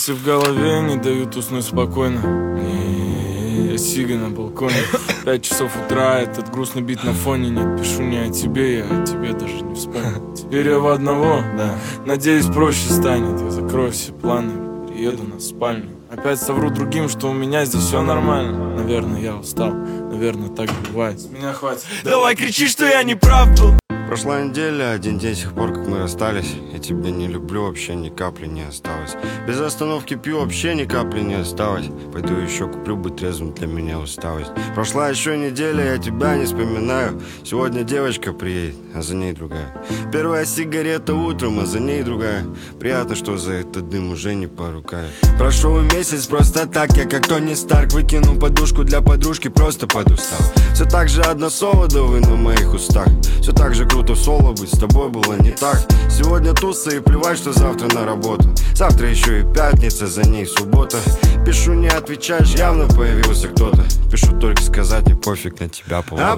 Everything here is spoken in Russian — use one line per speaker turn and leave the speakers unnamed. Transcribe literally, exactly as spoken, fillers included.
Мысли в голове не дают уснуть спокойно. Я сига на балконе. Пять часов утра, этот грустный бит на фоне. Нет, пишу не о тебе, я о тебе даже не вспомнил. Теперь я в одного, да. Надеюсь, проще станет. Я закрою все планы, приеду на спальню. Опять совру другим, что у меня здесь все нормально. Наверное, я устал, наверное, так бывает. С меня хватит. Давай кричи, что я не прав был.
Прошла неделя, один день с тех пор, как мы расстались. Я тебя не люблю, вообще ни капли не осталось. Без остановки пью, вообще ни капли не осталось. Пойду еще куплю, быть трезвым для меня усталость. Прошла еще неделя, я тебя не вспоминаю. Сегодня девочка приедет, а за ней другая. Первая сигарета утром, а за ней другая. Приятно, что за этот дым уже не порукаю. Прошел месяц просто так, я как Тони Старк. Выкину подушку для подружки, просто подустал. Все так же одно слово, да вы на моих устах. Все так же круто в соло быть, с тобой было не так. Сегодня туса и плевать, что завтра на работу. Завтра еще и пятница, за ней суббота. Пишу, не отвечаешь, явно появился кто-то. Пишу только сказать, мне пофиг на тебя, полгода.